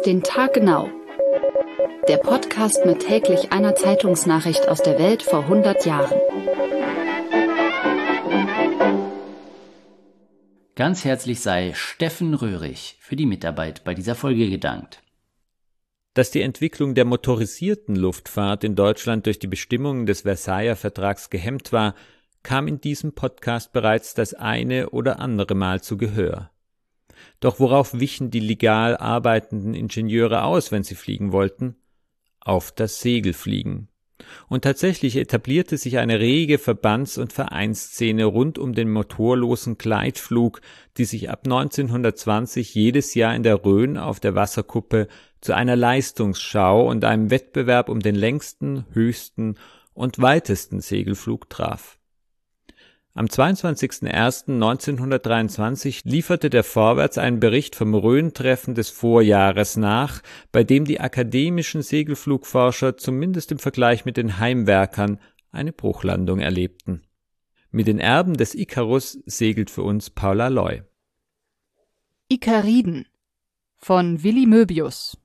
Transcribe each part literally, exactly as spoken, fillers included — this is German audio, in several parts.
Auf den Tag genau. Der Podcast mit täglich einer Zeitungsnachricht aus der Welt vor hundert Jahren. Ganz herzlich sei Steffen Röhrig für die Mitarbeit bei dieser Folge gedankt. Dass die Entwicklung der motorisierten Luftfahrt in Deutschland durch die Bestimmungen des Versailler Vertrags gehemmt war, kam in diesem Podcast bereits das eine oder andere Mal zu Gehör. Doch worauf wichen die legal arbeitenden Ingenieure aus, wenn sie fliegen wollten? Auf das Segelfliegen. Und tatsächlich etablierte sich eine rege Verbands- und Vereinsszene rund um den motorlosen Gleitflug, die sich ab neunzehnhundertzwanzig jedes Jahr in der Rhön auf der Wasserkuppe zu einer Leistungsschau und einem Wettbewerb um den längsten, höchsten und weitesten Segelflug traf. Am zweiundzwanzigsten ersten neunzehnhundertdreiundzwanzig lieferte der Vorwärts einen Bericht vom Rhön-Treffen des Vorjahres nach, bei dem die akademischen Segelflugforscher zumindest im Vergleich mit den Heimwerkern eine Bruchlandung erlebten. Mit den Erben des Ikarus segelt für uns Paula Loy. Ikariden von Willy Möbius.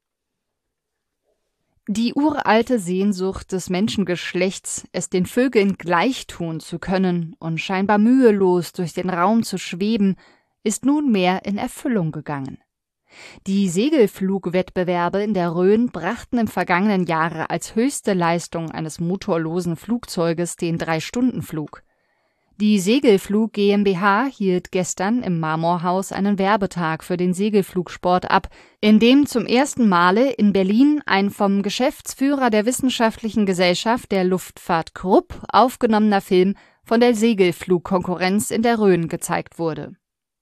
Die uralte Sehnsucht des Menschengeschlechts, es den Vögeln gleichtun zu können und scheinbar mühelos durch den Raum zu schweben, ist nunmehr in Erfüllung gegangen. Die Segelflugwettbewerbe in der Rhön brachten im vergangenen Jahre als höchste Leistung eines motorlosen Flugzeuges den Drei-Stunden-Flug. Die Segelflug GmbH hielt gestern im Marmorhaus einen Werbetag für den Segelflugsport ab, in dem zum ersten Male in Berlin ein vom Geschäftsführer der Wissenschaftlichen Gesellschaft der Luftfahrt Krupp aufgenommener Film von der Segelflugkonkurrenz in der Rhön gezeigt wurde.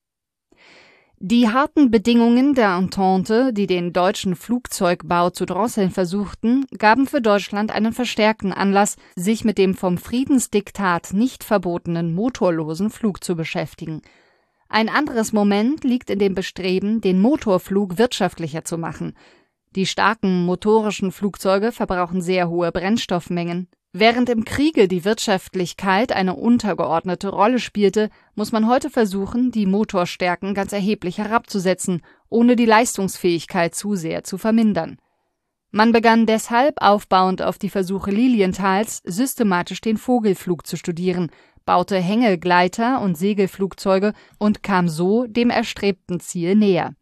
Die harten Bedingungen der Entente, die den deutschen Flugzeugbau zu drosseln versuchten, gaben für Deutschland einen verstärkten Anlass, sich mit dem vom Friedensdiktat nicht verbotenen motorlosen Flug zu beschäftigen. Ein anderes Moment liegt in dem Bestreben, den Motorflug wirtschaftlicher zu machen. Die starken motorischen Flugzeuge verbrauchen sehr hohe Brennstoffmengen. Während im Kriege die Wirtschaftlichkeit eine untergeordnete Rolle spielte, muss man heute versuchen, die Motorstärken ganz erheblich herabzusetzen, ohne die Leistungsfähigkeit zu sehr zu vermindern. Man begann deshalb, aufbauend auf die Versuche Lilienthals, systematisch den Vogelflug zu studieren, baute Hängegleiter und Segelflugzeuge und kam so dem erstrebten Ziel näher.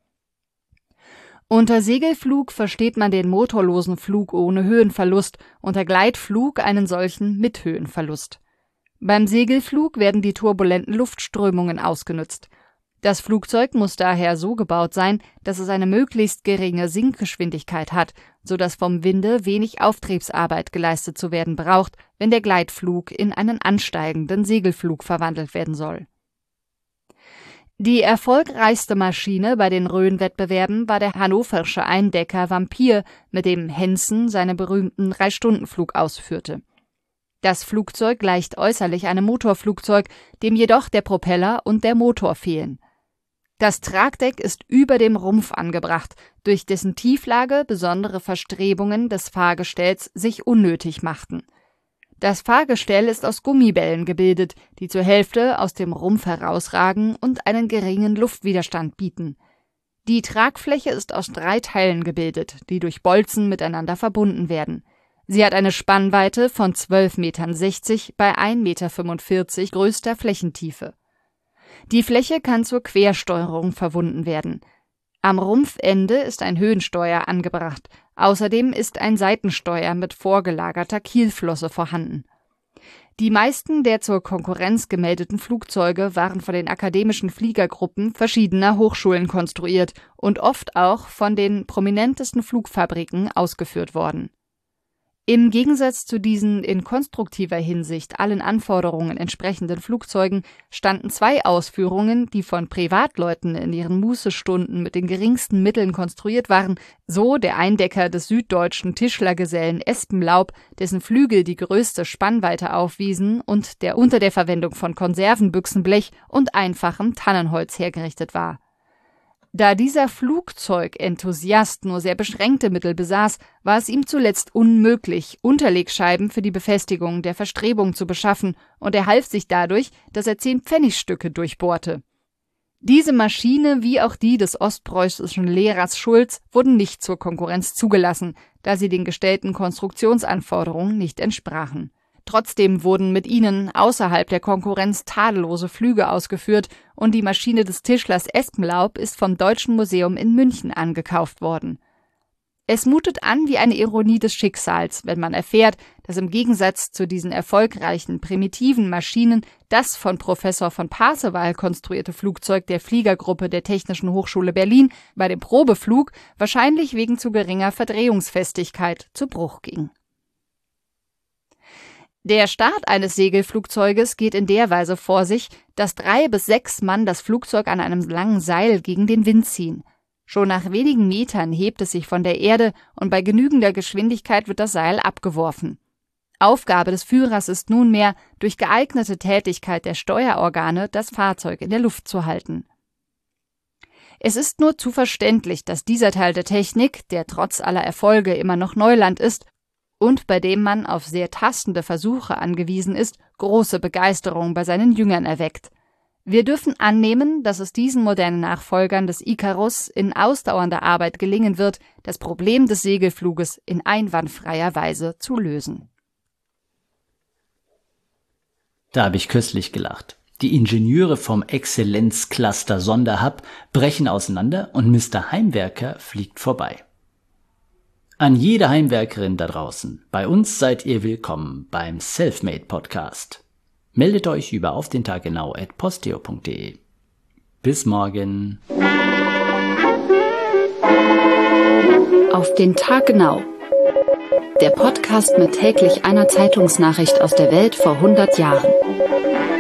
Unter Segelflug versteht man den motorlosen Flug ohne Höhenverlust, unter Gleitflug einen solchen mit Höhenverlust. Beim Segelflug werden die turbulenten Luftströmungen ausgenutzt. Das Flugzeug muss daher so gebaut sein, dass es eine möglichst geringe Sinkgeschwindigkeit hat, sodass vom Winde wenig Auftriebsarbeit geleistet zu werden braucht, wenn der Gleitflug in einen ansteigenden Segelflug verwandelt werden soll. Die erfolgreichste Maschine bei den Rhön-Wettbewerben war der hannoversche Eindecker Vampir, mit dem Hensen seinen berühmten Drei-Stunden-Flug ausführte. Das Flugzeug gleicht äußerlich einem Motorflugzeug, dem jedoch der Propeller und der Motor fehlen. Das Tragdeck ist über dem Rumpf angebracht, durch dessen Tieflage besondere Verstrebungen des Fahrgestells sich unnötig machten. Das Fahrgestell ist aus Gummibällen gebildet, die zur Hälfte aus dem Rumpf herausragen und einen geringen Luftwiderstand bieten. Die Tragfläche ist aus drei Teilen gebildet, die durch Bolzen miteinander verbunden werden. Sie hat eine Spannweite von zwölf Komma sechzig Meter bei ein Komma fünfundvierzig Meter größter Flächentiefe. Die Fläche kann zur Quersteuerung verbunden werden. Am Rumpfende ist ein Höhensteuer angebracht. Außerdem ist ein Seitensteuer mit vorgelagerter Kielflosse vorhanden. Die meisten der zur Konkurrenz gemeldeten Flugzeuge waren von den akademischen Fliegergruppen verschiedener Hochschulen konstruiert und oft auch von den prominentesten Flugfabriken ausgeführt worden. Im Gegensatz zu diesen in konstruktiver Hinsicht allen Anforderungen entsprechenden Flugzeugen standen zwei Ausführungen, die von Privatleuten in ihren Mußestunden mit den geringsten Mitteln konstruiert waren, so der Eindecker des süddeutschen Tischlergesellen Espenlaub, dessen Flügel die größte Spannweite aufwiesen und der unter der Verwendung von Konservenbüchsenblech und einfachem Tannenholz hergerichtet war. Da dieser Flugzeugenthusiast nur sehr beschränkte Mittel besaß, war es ihm zuletzt unmöglich, Unterlegscheiben für die Befestigung der Verstrebung zu beschaffen, und er half sich dadurch, dass er zehn Pfennigstücke durchbohrte. Diese Maschine, wie auch die des ostpreußischen Lehrers Schulz, wurden nicht zur Konkurrenz zugelassen, da sie den gestellten Konstruktionsanforderungen nicht entsprachen. Trotzdem wurden mit ihnen außerhalb der Konkurrenz tadellose Flüge ausgeführt und die Maschine des Tischlers Espenlaub ist vom Deutschen Museum in München angekauft worden. Es mutet an wie eine Ironie des Schicksals, wenn man erfährt, dass im Gegensatz zu diesen erfolgreichen, primitiven Maschinen das von Professor von Parseval konstruierte Flugzeug der Fliegergruppe der Technischen Hochschule Berlin bei dem Probeflug wahrscheinlich wegen zu geringer Verdrehungsfestigkeit zu Bruch ging. Der Start eines Segelflugzeuges geht in der Weise vor sich, dass drei bis sechs Mann das Flugzeug an einem langen Seil gegen den Wind ziehen. Schon nach wenigen Metern hebt es sich von der Erde und bei genügender Geschwindigkeit wird das Seil abgeworfen. Aufgabe des Führers ist nunmehr, durch geeignete Tätigkeit der Steuerorgane das Fahrzeug in der Luft zu halten. Es ist nur zu verständlich, dass dieser Teil der Technik, der trotz aller Erfolge immer noch Neuland ist und bei dem man auf sehr tastende Versuche angewiesen ist, große Begeisterung bei seinen Jüngern erweckt. Wir dürfen annehmen, dass es diesen modernen Nachfolgern des Ikarus in ausdauernder Arbeit gelingen wird, das Problem des Segelfluges in einwandfreier Weise zu lösen. Da habe ich köstlich gelacht. Die Ingenieure vom Exzellenzcluster Sonderhub brechen auseinander und Mister Heimwerker fliegt vorbei. An jede Heimwerkerin da draußen, bei uns seid ihr willkommen beim Selfmade Podcast. Meldet euch über auf den Tag genau at posteo punkt de. Bis morgen. Auf den Tag genau. Der Podcast mit täglich einer Zeitungsnachricht aus der Welt vor hundert Jahren.